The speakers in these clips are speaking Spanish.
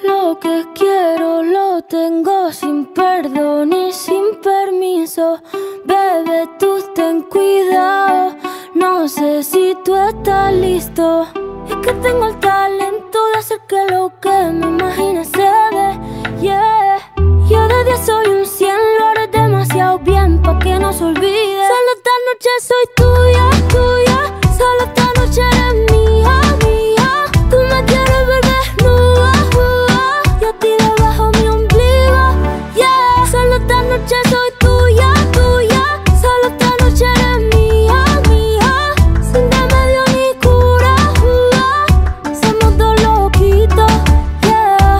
Lo que quiero lo tengo sin perdón y sin permiso. Bebé, tú ten cuidado, no sé si tú estás listo. Es que tengo el talento de hacer que lo que me imagine se dé, yeah. Yo de 10 soy un 100, lo haré demasiado bien pa' que no se olvide. Solo esta noche soy tuya, tuya. Solo esta noche eres mía, mía. Tú me quieres ver desnuda, y a ti debajo mi ombligo, yeah. Solo esta noche soy tuya, tuya. Solo esta noche eres mía, mía. Sin remedio ni cura, somos dos loquitos, yeah.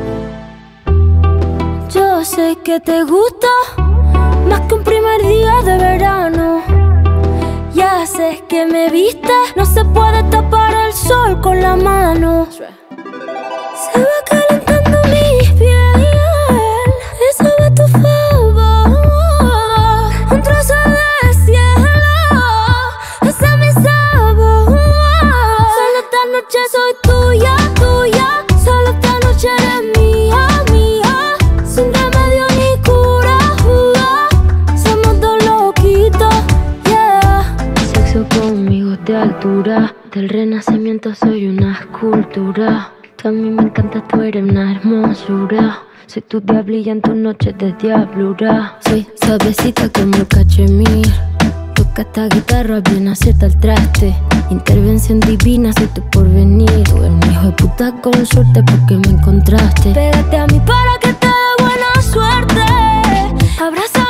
Yo sé que te gusta más que un primer día de verano. Ya sé que me viste, no se puede tapar el sol con la mano. Se va calentando mi piel, eso va a tu favor. Un trozo de cielo, ese es mi sabor. Solo esta noche soy tuya, tuya. Solo esta noche eres mía, mía. Sin remedio ni cura, somos dos loquitos, yeah. Sexo conmigo de altura, del renacimiento soy una escultura. Tú a mí me encanta, tú eres una hermosura. Soy tu diablilla en tus noches de diablura. Soy suavecita como el cachemir. Toca esta guitarra, bien acierta el traste. Intervención divina, soy tu porvenir. Tú eres un hijo de puta con suerte porque me encontraste. Pégate a mí para que te dé buena suerte. Abraza